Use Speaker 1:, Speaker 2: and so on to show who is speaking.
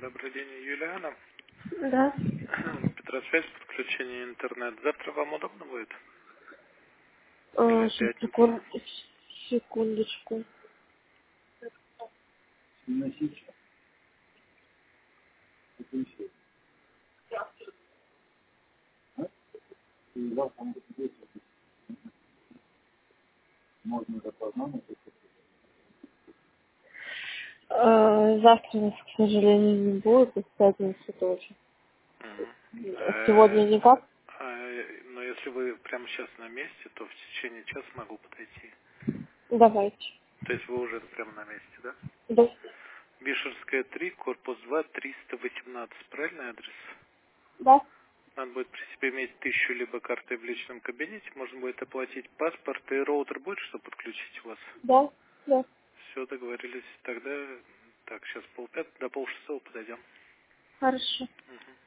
Speaker 1: Добрый день, Юлиана.
Speaker 2: Да.
Speaker 1: Петросвязь, подключение интернет. Завтра вам удобно будет? Или в
Speaker 2: Сейчас,
Speaker 1: пятницу?
Speaker 2: секундочку. Завтра нас, к сожалению, не будет, и в пятницу тоже.
Speaker 1: Мгм.
Speaker 2: Сегодня никак?
Speaker 1: Но если вы прямо сейчас на месте, то в течение часа могу подойти.
Speaker 2: Давайте.
Speaker 1: То есть вы уже прямо на месте, да?
Speaker 2: Да.
Speaker 1: Вишерская 3, корпус 2, 318. Правильный адрес?
Speaker 2: Да.
Speaker 1: Надо будет при себе иметь 1000 либо карты в личном кабинете. Можно будет оплатить паспорт и роутер будет, чтобы подключить вас.
Speaker 2: Да. Да.
Speaker 1: Все, договорились. Тогда, так, сейчас полпятого, до полшестого подойдем.
Speaker 2: Хорошо.
Speaker 1: Мгм.